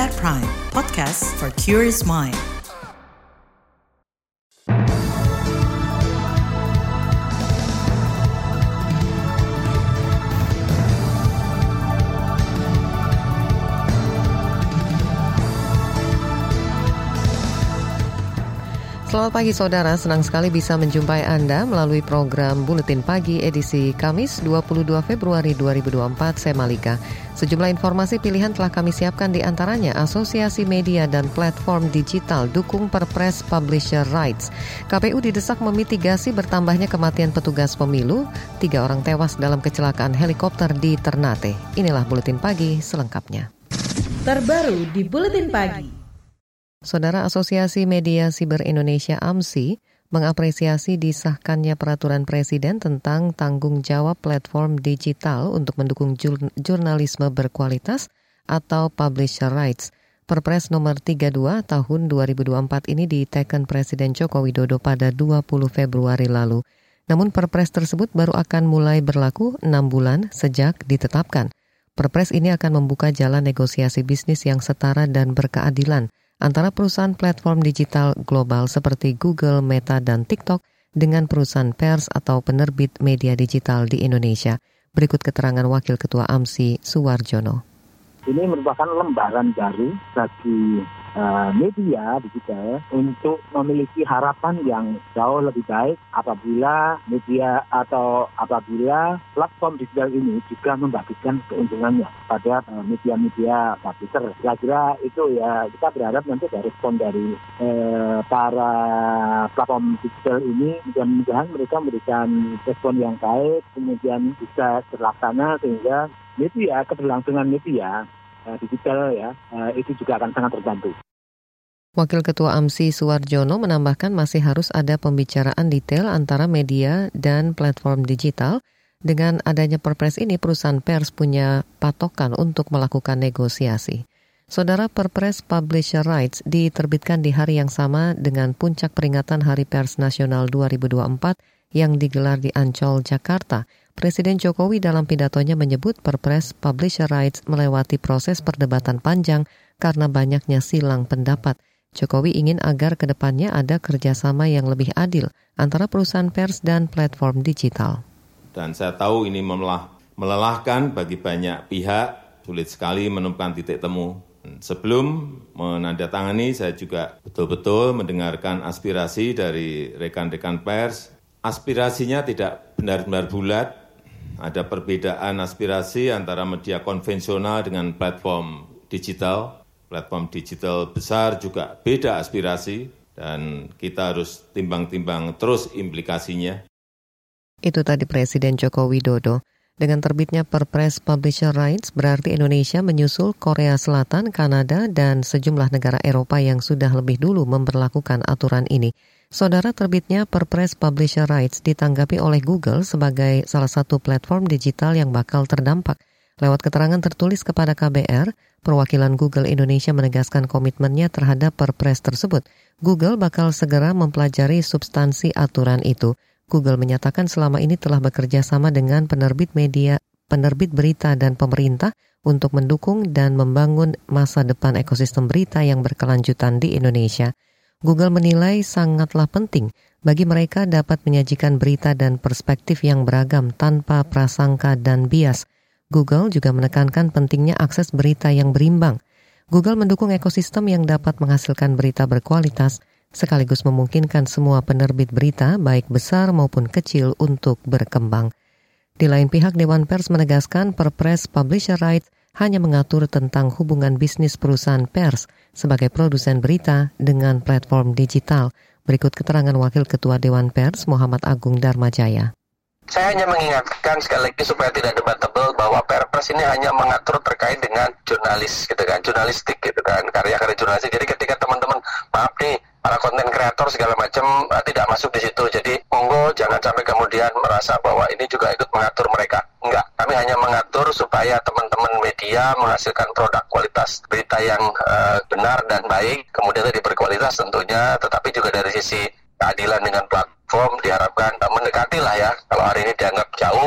KBR Prime, podcast for curious mind. Selamat pagi saudara, senang sekali bisa menjumpai Anda melalui program Buletin Pagi edisi Kamis 22 Februari 2024, saya Malika. Sejumlah informasi pilihan telah kami siapkan, di antaranya Asosiasi Media dan Platform Digital dukung Perpres Publisher Rights. KPU didesak memitigasi bertambahnya kematian petugas pemilu, 3 orang tewas dalam kecelakaan helikopter di Ternate. Inilah Buletin Pagi selengkapnya. Terbaru di Buletin Pagi. Saudara, Asosiasi Media Siber Indonesia AMSI mengapresiasi disahkannya peraturan Presiden tentang tanggung jawab platform digital untuk mendukung jurnalisme berkualitas atau Publisher Rights. Perpres nomor 32 tahun 2024 ini diteken Presiden Joko Widodo pada 20 Februari lalu. Namun Perpres tersebut baru akan mulai berlaku 6 bulan sejak ditetapkan. Perpres ini akan membuka jalan negosiasi bisnis yang setara dan berkeadilan antara perusahaan platform digital global seperti Google, Meta, dan TikTok dengan perusahaan pers atau penerbit media digital di Indonesia. Berikut keterangan Wakil Ketua AMSI, Suwarjono. Ini merupakan lembaran baru bagi media digital untuk memiliki harapan yang jauh lebih baik apabila media atau apabila platform digital ini juga membagikan keuntungannya pada media-media publisher. Kira-kira itu ya, kita berharap nanti ada respon dari para platform digital ini, dan mudah-mudahan mereka memberikan respon yang baik, kemudian bisa terlaksana sehingga media, keberlangsungan media digital ya, itu juga akan sangat terbantu. Wakil Ketua AMSI Suwarjono menambahkan masih harus ada pembicaraan detail antara media dan platform digital. Dengan adanya Perpres ini, perusahaan pers punya patokan untuk melakukan negosiasi. Saudara, Perpres Publisher Rights diterbitkan di hari yang sama dengan puncak peringatan Hari Pers Nasional 2024 yang digelar di Ancol, Jakarta. Presiden Jokowi dalam pidatonya menyebut Perpres Publisher Rights melewati proses perdebatan panjang karena banyaknya silang pendapat. Jokowi ingin agar ke depannya ada kerjasama yang lebih adil antara perusahaan pers dan platform digital. Dan saya tahu ini melelahkan bagi banyak pihak, sulit sekali menemukan titik temu. Sebelum menandatangani, saya juga betul-betul mendengarkan aspirasi dari rekan-rekan pers. Aspirasinya tidak benar-benar bulat. Ada perbedaan aspirasi antara media konvensional dengan platform digital. Platform digital besar juga beda aspirasi, dan kita harus timbang-timbang terus implikasinya. Itu tadi Presiden Joko Widodo. Dengan terbitnya Perpres Publisher Rights, berarti Indonesia menyusul Korea Selatan, Kanada, dan sejumlah negara Eropa yang sudah lebih dulu memberlakukan aturan ini. Saudara, terbitnya Perpres Publisher Rights ditanggapi oleh Google sebagai salah satu platform digital yang bakal terdampak. Lewat keterangan tertulis kepada KBR, perwakilan Google Indonesia menegaskan komitmennya terhadap Perpres tersebut. Google bakal segera mempelajari substansi aturan itu. Google menyatakan selama ini telah bekerja sama dengan penerbit media, penerbit berita dan pemerintah untuk mendukung dan membangun masa depan ekosistem berita yang berkelanjutan di Indonesia. Google menilai sangatlah penting bagi mereka dapat menyajikan berita dan perspektif yang beragam tanpa prasangka dan bias. Google juga menekankan pentingnya akses berita yang berimbang. Google mendukung ekosistem yang dapat menghasilkan berita berkualitas, sekaligus memungkinkan semua penerbit berita, baik besar maupun kecil, untuk berkembang. Di lain pihak, Dewan Pers menegaskan Perpres Publisher Rights hanya mengatur tentang hubungan bisnis perusahaan pers sebagai produsen berita dengan platform digital. Berikut keterangan Wakil Ketua Dewan Pers, Muhammad Agung Darmajaya. Saya hanya mengingatkan sekali lagi supaya tidak debatable bahwa Perpres ini hanya mengatur terkait dengan jurnalis gitu kan, jurnalistik gitu kan, karya-karya jurnalistik. Jadi ketika teman-teman, maaf nih, para konten kreator segala macam tidak masuk di situ. Jadi monggo jangan sampai kemudian merasa bahwa ini juga ikut mengatur mereka. Enggak, kami hanya mengatur supaya teman-teman media menghasilkan produk kualitas berita yang benar dan baik, kemudian tadi berkualitas tentunya, tetapi juga dari sisi keadilan dengan platform diharapkan mendekati lah ya, kalau hari ini dianggap jauh.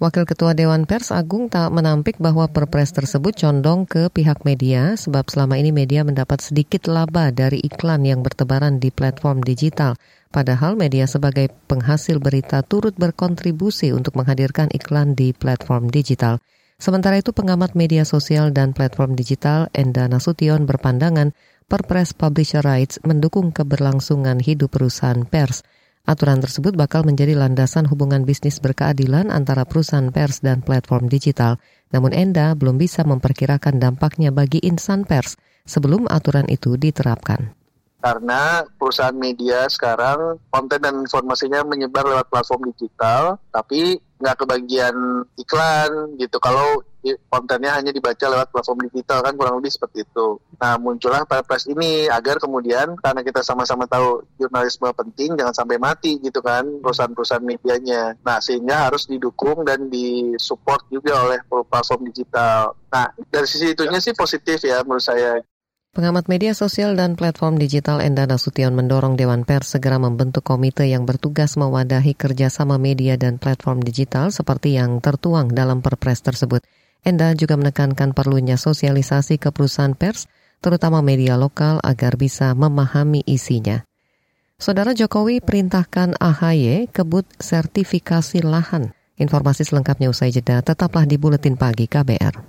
Wakil Ketua Dewan Pers Agung tak menampik bahwa Perpres tersebut condong ke pihak media sebab selama ini media mendapat sedikit laba dari iklan yang bertebaran di platform digital. Padahal media sebagai penghasil berita turut berkontribusi untuk menghadirkan iklan di platform digital. Sementara itu pengamat media sosial dan platform digital Enda Nasution berpandangan Perpres Publisher Rights mendukung keberlangsungan hidup perusahaan pers. Aturan tersebut bakal menjadi landasan hubungan bisnis berkeadilan antara perusahaan pers dan platform digital. Namun Enda belum bisa memperkirakan dampaknya bagi insan pers sebelum aturan itu diterapkan. Karena perusahaan media sekarang konten dan informasinya menyebar lewat platform digital, tapi nggak kebagian iklan gitu. Kalau kontennya hanya dibaca lewat platform digital kan kurang lebih seperti itu. Nah muncullah Perpres ini agar kemudian karena kita sama-sama tahu jurnalisme penting jangan sampai mati gitu kan perusahaan-perusahaan medianya. Nah sehingga harus didukung dan disupport juga oleh platform digital. Nah dari sisi itunya sih positif ya menurut saya. Pengamat media sosial dan platform digital Enda Nasution mendorong Dewan Pers segera membentuk komite yang bertugas mewadahi kerjasama media dan platform digital seperti yang tertuang dalam Perpres tersebut. Enda juga menekankan perlunya sosialisasi ke perusahaan pers, terutama media lokal agar bisa memahami isinya. Saudara Jokowi perintahkan AHY kebut sertifikasi lahan. Informasi selengkapnya usai jeda, tetaplah di Buletin Pagi KBR.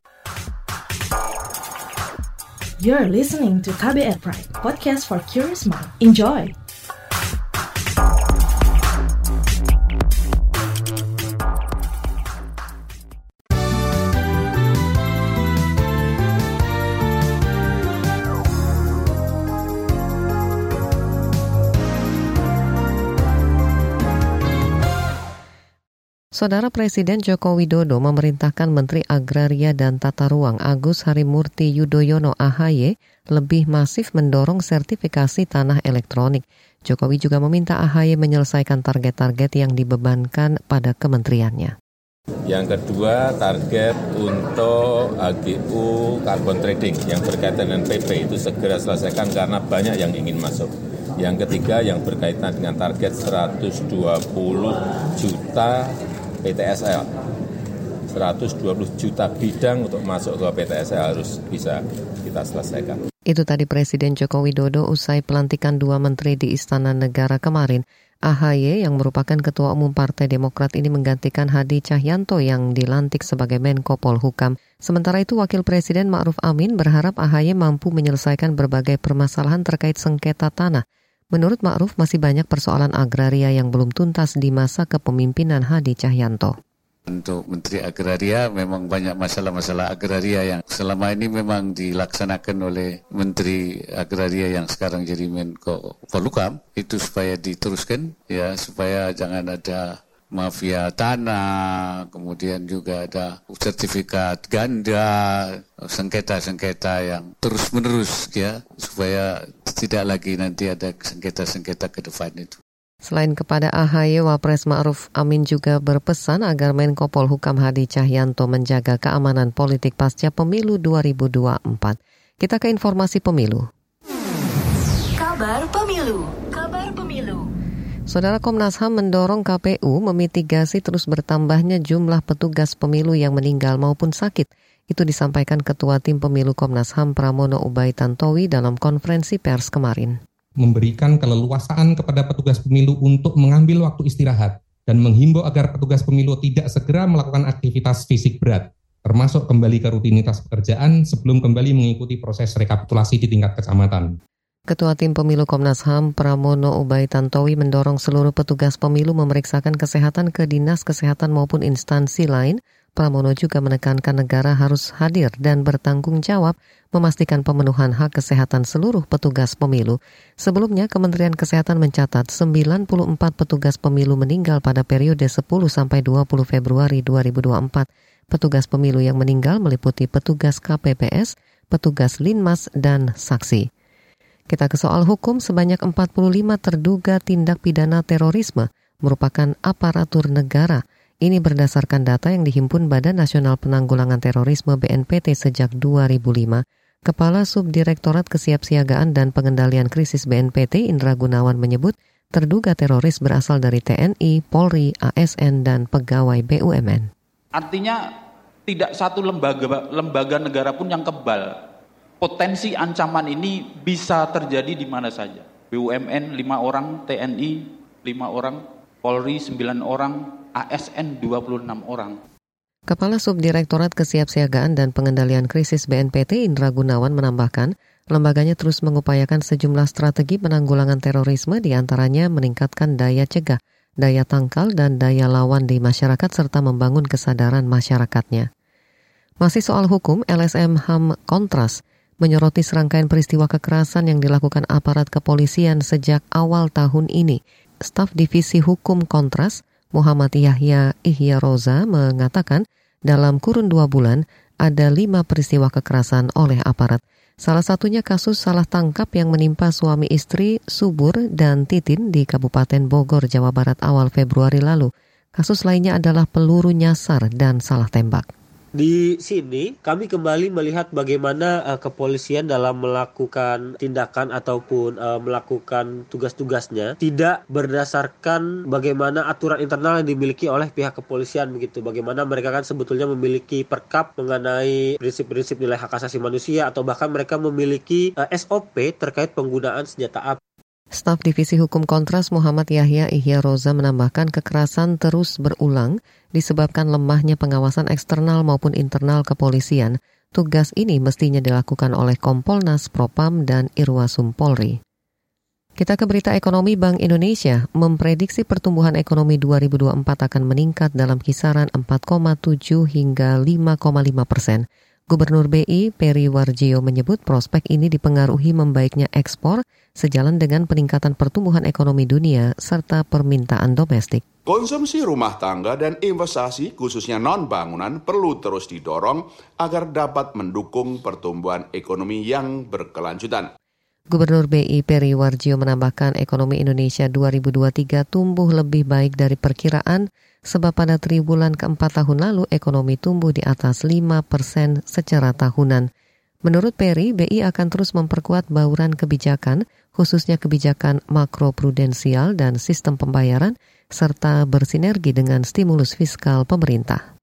You're listening to KBR Pride, podcast for curious mind. Enjoy! Saudara Presiden Joko Widodo memerintahkan Menteri Agraria dan Tata Ruang Agus Harimurti Yudhoyono AHY lebih masif mendorong sertifikasi tanah elektronik. Jokowi juga meminta AHY menyelesaikan target-target yang dibebankan pada kementeriannya. Yang kedua, target untuk HGU carbon trading yang berkaitan dengan PP itu segera selesaikan karena banyak yang ingin masuk. Yang ketiga, yang berkaitan dengan target 120 juta PTSL, 120 juta bidang untuk masuk ke PTSL harus bisa kita selesaikan. Itu tadi Presiden Joko Widodo usai pelantikan 2 menteri di Istana Negara kemarin. AHY yang merupakan Ketua Umum Partai Demokrat ini menggantikan Hadi Cahyanto yang dilantik sebagai Menko Polhukam. Sementara itu Wakil Presiden Ma'ruf Amin berharap AHY mampu menyelesaikan berbagai permasalahan terkait sengketa tanah. Menurut Ma'ruf, masih banyak persoalan agraria yang belum tuntas di masa kepemimpinan Hadi Cahyanto. Untuk Menteri Agraria memang banyak masalah-masalah agraria yang selama ini memang dilaksanakan oleh Menteri Agraria yang sekarang jadi Menko Polhukam. Itu supaya diteruskan, ya supaya jangan ada mafia tanah, kemudian juga ada sertifikat ganda, sengketa-sengketa yang terus-menerus ya, supaya tidak lagi nanti ada sengketa-sengketa ke depan itu. Selain kepada AHY, Wapres Ma'ruf Amin juga berpesan agar Menko Polhukam Hadi Cahyanto menjaga keamanan politik pasca pemilu 2024. Kita ke informasi pemilu. Kabar Pemilu. Kabar Pemilu. Saudara, Komnas HAM mendorong KPU memitigasi terus bertambahnya jumlah petugas pemilu yang meninggal maupun sakit. Itu disampaikan Ketua Tim Pemilu Komnas HAM Pramono Ubaid Tantowi dalam konferensi pers kemarin. Memberikan keleluasaan kepada petugas pemilu untuk mengambil waktu istirahat dan menghimbau agar petugas pemilu tidak segera melakukan aktivitas fisik berat, termasuk kembali ke rutinitas pekerjaan sebelum kembali mengikuti proses rekapitulasi di tingkat kecamatan. Ketua Tim Pemilu Komnas HAM Pramono Ubaid Tantowi mendorong seluruh petugas pemilu memeriksakan kesehatan ke Dinas Kesehatan maupun instansi lain. Pramono juga menekankan negara harus hadir dan bertanggung jawab memastikan pemenuhan hak kesehatan seluruh petugas pemilu. Sebelumnya, Kementerian Kesehatan mencatat 94 petugas pemilu meninggal pada periode 10 sampai 20 Februari 2024. Petugas pemilu yang meninggal meliputi petugas KPPS, petugas Linmas, dan saksi. Kita ke soal hukum, sebanyak 45 terduga tindak pidana terorisme merupakan aparatur negara. Ini berdasarkan data yang dihimpun Badan Nasional Penanggulangan Terorisme BNPT sejak 2005. Kepala Subdirektorat Kesiapsiagaan dan Pengendalian Krisis BNPT Indra Gunawan menyebut terduga teroris berasal dari TNI, Polri, ASN, dan pegawai BUMN. Artinya tidak satu lembaga negara pun yang kebal. Potensi ancaman ini bisa terjadi di mana saja. BUMN 5 orang, TNI 5 orang, Polri 9 orang, ASN 26 orang. Kepala Subdirektorat Kesiapsiagaan dan Pengendalian Krisis BNPT Indra Gunawan menambahkan, lembaganya terus mengupayakan sejumlah strategi penanggulangan terorisme, diantaranya meningkatkan daya cegah, daya tangkal, dan daya lawan di masyarakat serta membangun kesadaran masyarakatnya. Masih soal hukum, LSM HAM Kontras menyoroti serangkaian peristiwa kekerasan yang dilakukan aparat kepolisian sejak awal tahun ini. Staf Divisi Hukum Kontras, Muhammad Yahya Ihya Roza, mengatakan dalam kurun 2 bulan ada 5 peristiwa kekerasan oleh aparat. Salah satunya kasus salah tangkap yang menimpa suami istri Subur dan Titin di Kabupaten Bogor, Jawa Barat awal Februari lalu. Kasus lainnya adalah peluru nyasar dan salah tembak. Di sini kami kembali melihat bagaimana kepolisian dalam melakukan tindakan ataupun melakukan tugas-tugasnya tidak berdasarkan bagaimana aturan internal yang dimiliki oleh pihak kepolisian begitu. Bagaimana mereka kan sebetulnya memiliki perkap mengenai prinsip-prinsip nilai hak asasi manusia atau bahkan mereka memiliki SOP terkait penggunaan senjata api. Staf Divisi Hukum Kontras Muhammad Yahya Ihya Roza menambahkan kekerasan terus berulang disebabkan lemahnya pengawasan eksternal maupun internal kepolisian. Tugas ini mestinya dilakukan oleh Kompolnas, Propam, dan Irwasum Polri. Kita ke berita ekonomi. Bank Indonesia memprediksi pertumbuhan ekonomi 2024 akan meningkat dalam kisaran 4,7 hingga 5,5%. Gubernur BI Peri Warjio menyebut prospek ini dipengaruhi membaiknya ekspor sejalan dengan peningkatan pertumbuhan ekonomi dunia serta permintaan domestik. Konsumsi rumah tangga dan investasi khususnya non-bangunan perlu terus didorong agar dapat mendukung pertumbuhan ekonomi yang berkelanjutan. Gubernur BI Peri Warjio menambahkan ekonomi Indonesia 2023 tumbuh lebih baik dari perkiraan sebab pada triwulan keempat tahun lalu ekonomi tumbuh di atas 5% secara tahunan. Menurut Peri, BI akan terus memperkuat bauran kebijakan, khususnya kebijakan makroprudensial dan sistem pembayaran, serta bersinergi dengan stimulus fiskal pemerintah.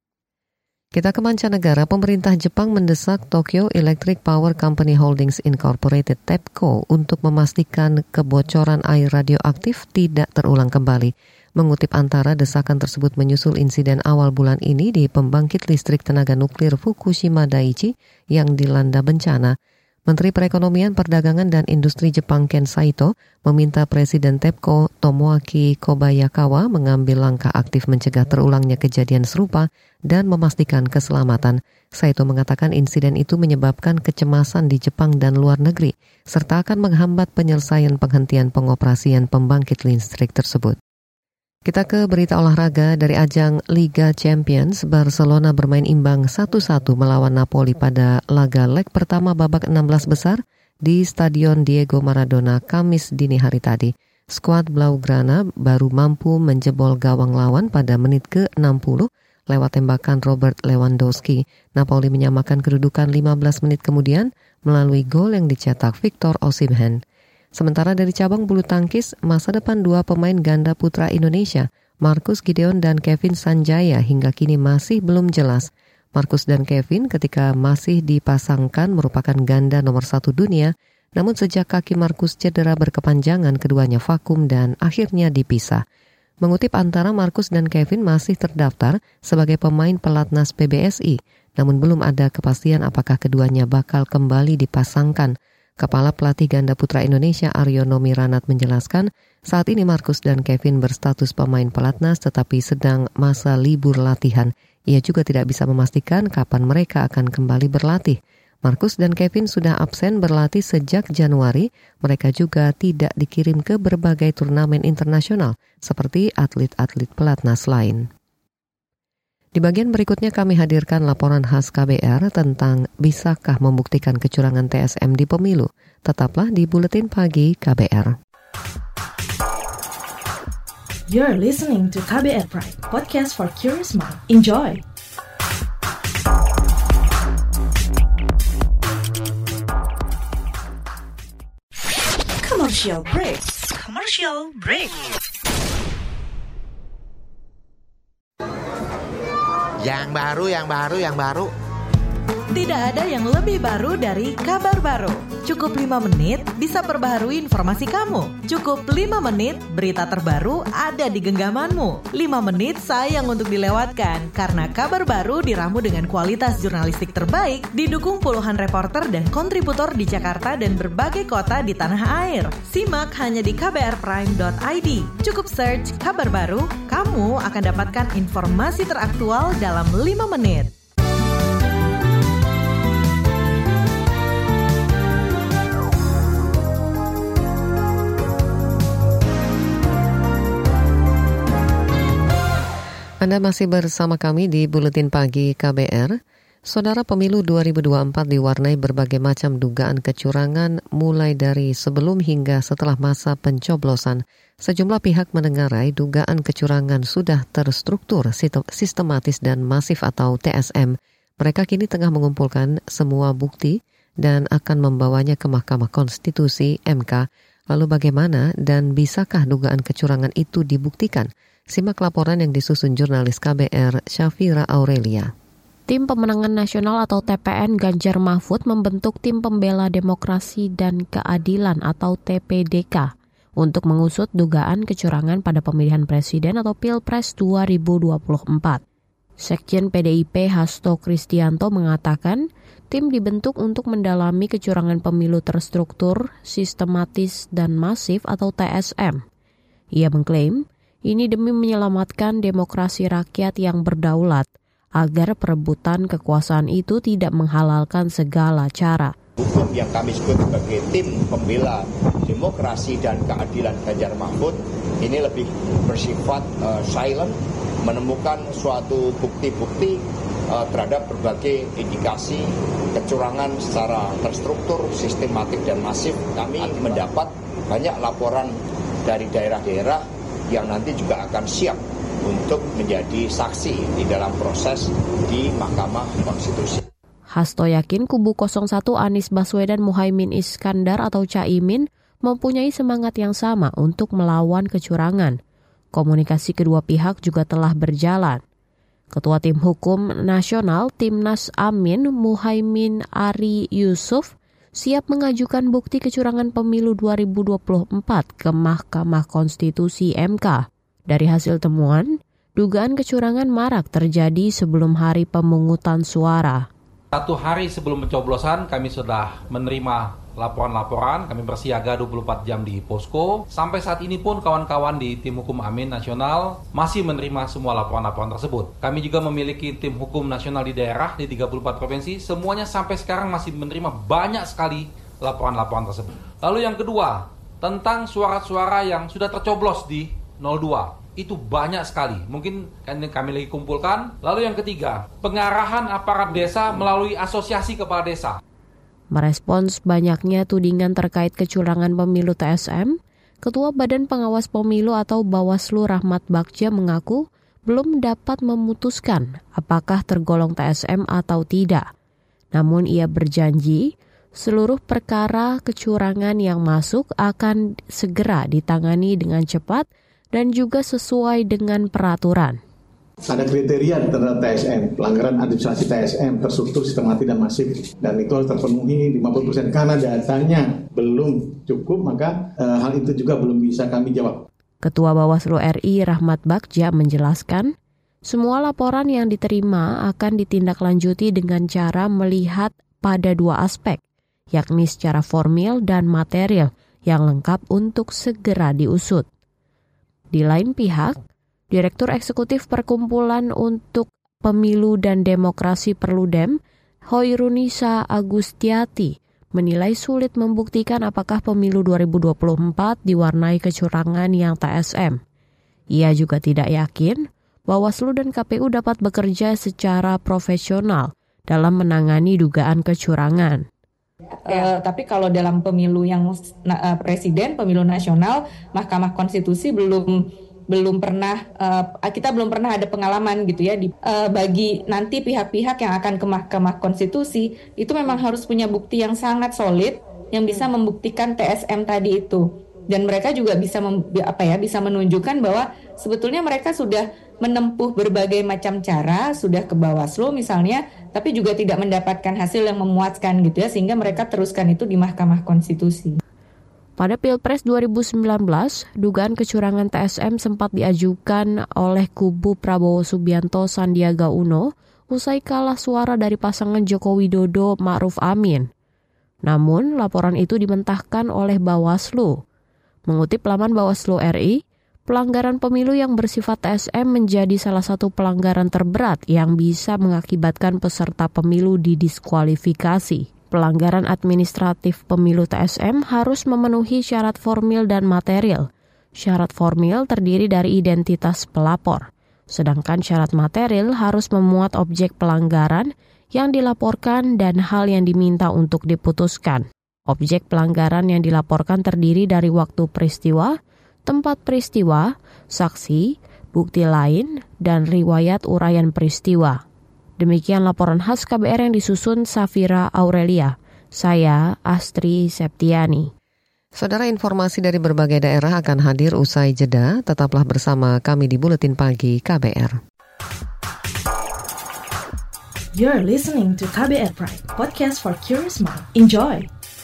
Kita ke mancanegara. Pemerintah Jepang mendesak Tokyo Electric Power Company Holdings Incorporated (TEPCO) untuk memastikan kebocoran air radioaktif tidak terulang kembali. Mengutip Antara, desakan tersebut menyusul insiden awal bulan ini di pembangkit listrik tenaga nuklir Fukushima Daiichi yang dilanda bencana. Menteri Perekonomian, Perdagangan, dan Industri Jepang Ken Saito meminta Presiden TEPCO Tomoaki Kobayakawa mengambil langkah aktif mencegah terulangnya kejadian serupa dan memastikan keselamatan. Saito mengatakan insiden itu menyebabkan kecemasan di Jepang dan luar negeri, serta akan menghambat penyelesaian penghentian pengoperasian pembangkit listrik tersebut. Kita ke berita olahraga. Dari ajang Liga Champions, Barcelona bermain imbang 1-1 melawan Napoli pada laga leg pertama babak 16 besar di Stadion Diego Maradona Kamis dini hari tadi. Skuad Blaugrana baru mampu menjebol gawang lawan pada menit ke-60 lewat tembakan Robert Lewandowski. Napoli menyamakan kedudukan 15 menit kemudian melalui gol yang dicetak Victor Osimhen. Sementara dari cabang bulu tangkis, masa depan 2 pemain ganda putra Indonesia, Marcus Gideon dan Kevin Sanjaya, hingga kini masih belum jelas. Marcus dan Kevin ketika masih dipasangkan merupakan ganda nomor 1 dunia, namun sejak kaki Marcus cedera berkepanjangan, keduanya vakum dan akhirnya dipisah. Mengutip Antara, Marcus dan Kevin masih terdaftar sebagai pemain pelatnas PBSI, namun belum ada kepastian apakah keduanya bakal kembali dipasangkan. Kepala Pelatih Ganda Putra Indonesia Aryono Miranat menjelaskan, saat ini Marcus dan Kevin berstatus pemain pelatnas tetapi sedang masa libur latihan. Ia juga tidak bisa memastikan kapan mereka akan kembali berlatih. Marcus dan Kevin sudah absen berlatih sejak Januari. Mereka juga tidak dikirim ke berbagai turnamen internasional seperti atlet-atlet pelatnas lain. Di bagian berikutnya kami hadirkan laporan khas KBR tentang bisakah membuktikan kecurangan TSM di pemilu. Tetaplah di Buletin Pagi KBR. You're listening to KBR Pride, podcast for curious mind. Enjoy! Commercial break. Commercial break. Yang baru. Tidak ada yang lebih baru dari kabar baru. Cukup 5 menit bisa perbaharui informasi kamu. Cukup 5 menit berita terbaru ada di genggamanmu. 5 menit sayang untuk dilewatkan karena kabar baru diramu dengan kualitas jurnalistik terbaik, didukung puluhan reporter dan kontributor di Jakarta dan berbagai kota di tanah air. Simak hanya di kbrprime.id. Cukup search kabar baru, kamu akan dapatkan informasi teraktual dalam 5 menit. Anda masih bersama kami di Buletin Pagi KBR. Saudara, pemilu 2024 diwarnai berbagai macam dugaan kecurangan mulai dari sebelum hingga setelah masa pencoblosan. Sejumlah pihak menengarai dugaan kecurangan sudah terstruktur, sistematis dan masif atau TSM. Mereka kini tengah mengumpulkan semua bukti dan akan membawanya ke Mahkamah Konstitusi (MK). Lalu bagaimana dan bisakah dugaan kecurangan itu dibuktikan? Simak laporan yang disusun jurnalis KBR Syafira Aurelia. Tim Pemenangan Nasional atau TPN Ganjar Mahfud membentuk Tim Pembela Demokrasi dan Keadilan atau TPDK untuk mengusut dugaan kecurangan pada pemilihan presiden atau Pilpres 2024. Sekjen PDIP Hasto Kristianto mengatakan tim dibentuk untuk mendalami kecurangan pemilu terstruktur, sistematis, dan masif atau TSM. Ia mengklaim ini demi menyelamatkan demokrasi rakyat yang berdaulat agar perebutan kekuasaan itu tidak menghalalkan segala cara. Hukum yang kami sebut sebagai Tim Pembela Demokrasi dan Keadilan Ganjar Mahfud ini lebih bersifat silent, menemukan suatu bukti-bukti terhadap berbagai indikasi kecurangan secara terstruktur, sistematik dan masif. Kami mendapat banyak laporan dari daerah-daerah yang nanti juga akan siap untuk menjadi saksi di dalam proses di Mahkamah Konstitusi. Hasto yakin kubu 01 Anies Baswedan Muhaimin Iskandar atau Caimin mempunyai semangat yang sama untuk melawan kecurangan. Komunikasi kedua pihak juga telah berjalan. Ketua Tim Hukum Nasional Timnas Amin Muhaimin Ari Yusuf siap mengajukan bukti kecurangan pemilu 2024 ke Mahkamah Konstitusi (MK). Dari hasil temuan, dugaan kecurangan marak terjadi sebelum hari pemungutan suara. 1 hari sebelum pencoblosan kami sudah menerima laporan-laporan, kami bersiaga 24 jam di posko. Sampai saat ini pun kawan-kawan di Tim Hukum Amin Nasional masih menerima semua laporan-laporan tersebut. Kami juga memiliki tim hukum nasional di daerah di 34 provinsi, semuanya sampai sekarang masih menerima banyak sekali laporan-laporan tersebut. Lalu yang kedua, tentang suara-suara yang sudah tercoblos di 02. Itu banyak sekali, mungkin kami lagi kumpulkan. Lalu yang ketiga, pengarahan aparat desa melalui asosiasi kepala desa. Merespons banyaknya tudingan terkait kecurangan pemilu TSM, Ketua Badan Pengawas Pemilu atau Bawaslu Rahmat Bagja mengaku belum dapat memutuskan apakah tergolong TSM atau tidak. Namun ia berjanji seluruh perkara kecurangan yang masuk akan segera ditangani dengan cepat dan juga sesuai dengan peraturan. Ada kriteria terhadap TSM, pelanggaran administrasi TSM, terstruktur, sistematis dan masif, dan itu harus terpenuhi 50%. Karena datanya belum cukup, maka hal itu juga belum bisa kami jawab. Ketua Bawaslu RI Rahmat Bagja menjelaskan, semua laporan yang diterima akan ditindaklanjuti dengan cara melihat pada 2 aspek, yakni secara formil dan material yang lengkap untuk segera diusut. Di lain pihak, Direktur Eksekutif Perkumpulan untuk Pemilu dan Demokrasi Perludem, Hoirunisa Agustiati, menilai sulit membuktikan apakah pemilu 2024 diwarnai kecurangan yang TSM. Ia juga tidak yakin Bawaslu dan KPU dapat bekerja secara profesional dalam menangani dugaan kecurangan. Tapi kalau dalam pemilu yang presiden, pemilu nasional, Mahkamah Konstitusi belum pernah kita belum pernah ada pengalaman gitu ya bagi nanti pihak-pihak yang akan ke Mahkamah Konstitusi itu memang harus punya bukti yang sangat solid yang bisa membuktikan TSM tadi itu, dan mereka juga bisa bisa menunjukkan bahwa sebetulnya mereka sudah menempuh berbagai macam cara, sudah ke Bawaslu misalnya, tapi juga tidak mendapatkan hasil yang memuaskan gitu ya, sehingga mereka teruskan itu di Mahkamah Konstitusi. Pada Pilpres 2019, dugaan kecurangan TSM sempat diajukan oleh kubu Prabowo Subianto Sandiaga Uno usai kalah suara dari pasangan Joko Widodo Ma'ruf Amin. Namun, laporan itu dimentahkan oleh Bawaslu. Mengutip laman Bawaslu RI, pelanggaran pemilu yang bersifat TSM menjadi salah satu pelanggaran terberat yang bisa mengakibatkan peserta pemilu didiskualifikasi. Pelanggaran administratif pemilu TSM harus memenuhi syarat formil dan material. Syarat formil terdiri dari identitas pelapor, sedangkan syarat material harus memuat objek pelanggaran yang dilaporkan dan hal yang diminta untuk diputuskan. Objek pelanggaran yang dilaporkan terdiri dari waktu peristiwa, tempat peristiwa, saksi, bukti lain, dan riwayat uraian peristiwa. Demikian laporan khas KBR yang disusun Safira Aurelia. Saya Astri Septiani. Saudara, informasi dari berbagai daerah akan hadir usai jeda. Tetaplah bersama kami di Buletin Pagi KBR. You're listening to KBR Pride, podcast for curious mind. Enjoy!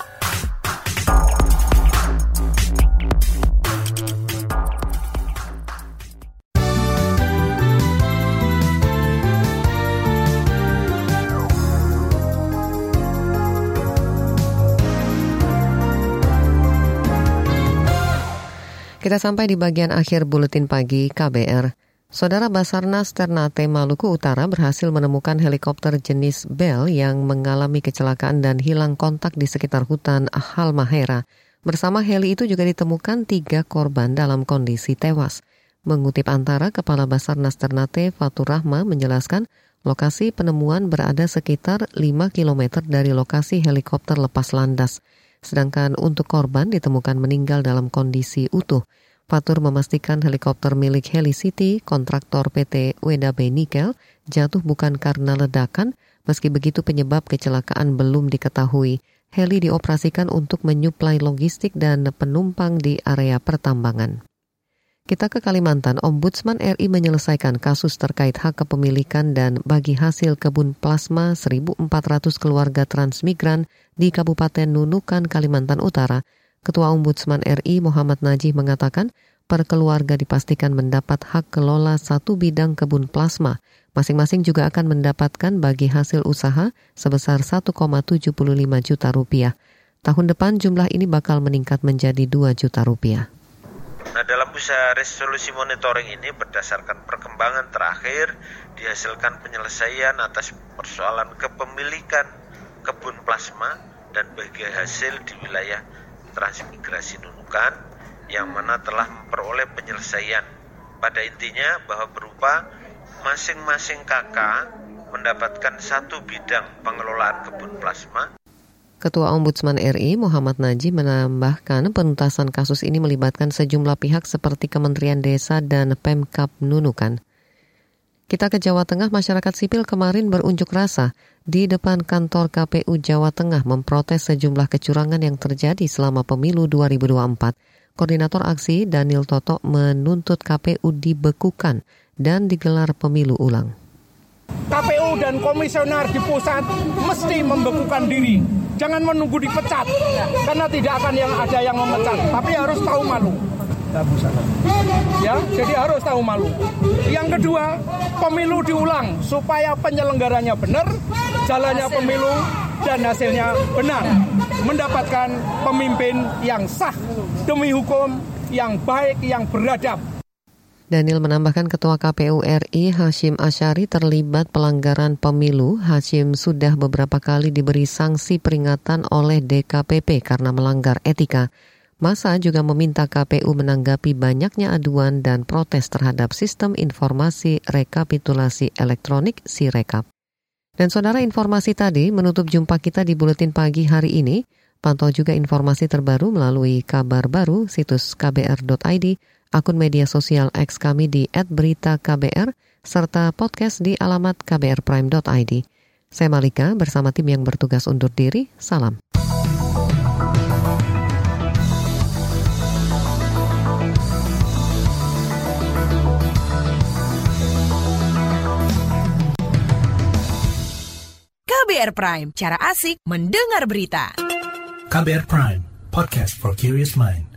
Kita sampai di bagian akhir Buletin Pagi KBR. Saudara, Basarnas Ternate Maluku Utara berhasil menemukan helikopter jenis Bell yang mengalami kecelakaan dan hilang kontak di sekitar hutan Halmahera. Bersama heli itu juga ditemukan 3 korban dalam kondisi tewas. Mengutip Antara, Kepala Basarnas Ternate Fatur Rahma menjelaskan lokasi penemuan berada sekitar 5 km dari lokasi helikopter lepas landas. Sedangkan untuk korban ditemukan meninggal dalam kondisi utuh. Fatur memastikan helikopter milik Helicity, kontraktor PT WDB Nikel, jatuh bukan karena ledakan. Meski begitu penyebab kecelakaan belum diketahui. Heli dioperasikan untuk menyuplai logistik dan penumpang di area pertambangan. Kita ke Kalimantan, Ombudsman RI menyelesaikan kasus terkait hak kepemilikan dan bagi hasil kebun plasma 1.400 keluarga transmigran di Kabupaten Nunukan, Kalimantan Utara. Ketua Ombudsman RI Muhammad Najih mengatakan per keluarga dipastikan mendapat hak kelola 1 bidang kebun plasma. Masing-masing juga akan mendapatkan bagi hasil usaha sebesar 1,75 juta rupiah. Tahun depan jumlah ini bakal meningkat menjadi 2 juta rupiah. Nah, dalam usaha resolusi monitoring ini berdasarkan perkembangan terakhir dihasilkan penyelesaian atas persoalan kepemilikan kebun plasma dan bagi hasil di wilayah transmigrasi Nunukan yang mana telah memperoleh penyelesaian. Pada intinya bahwa berupa masing-masing KK mendapatkan 1 bidang pengelolaan kebun plasma. Ketua Ombudsman RI Muhammad Najih menambahkan penuntasan kasus ini melibatkan sejumlah pihak seperti Kementerian Desa dan Pemkab Nunukan. Kita ke Jawa Tengah, masyarakat sipil kemarin berunjuk rasa di depan kantor KPU Jawa Tengah memprotes sejumlah kecurangan yang terjadi selama pemilu 2024. Koordinator aksi Daniel Toto menuntut KPU dibekukan dan digelar pemilu ulang. KPU dan komisioner di pusat mesti membekukan diri. Jangan menunggu dipecat, karena tidak akan ada yang memecat, tapi harus tahu malu. Ya, jadi harus tahu malu. Yang kedua, pemilu diulang supaya penyelenggaranya benar, jalannya pemilu dan hasilnya benar. Mendapatkan pemimpin yang sah demi hukum, yang baik, yang beradab. Daniel menambahkan Ketua KPU RI Hashim Asyari terlibat pelanggaran pemilu. Hashim sudah beberapa kali diberi sanksi peringatan oleh DKPP karena melanggar etika. Massa juga meminta KPU menanggapi banyaknya aduan dan protes terhadap sistem informasi rekapitulasi elektronik Sirekap. Dan saudara, informasi tadi menutup jumpa kita di Buletin Pagi hari ini. Pantau juga informasi terbaru melalui kabar baru situs kbr.id, akun media sosial X kami di @beritaKBR, serta podcast di alamat kbrprime.id. Saya Malika bersama tim yang bertugas undur diri. Salam. KBR Prime, cara asik mendengar berita. KBR Prime, podcast for curious mind.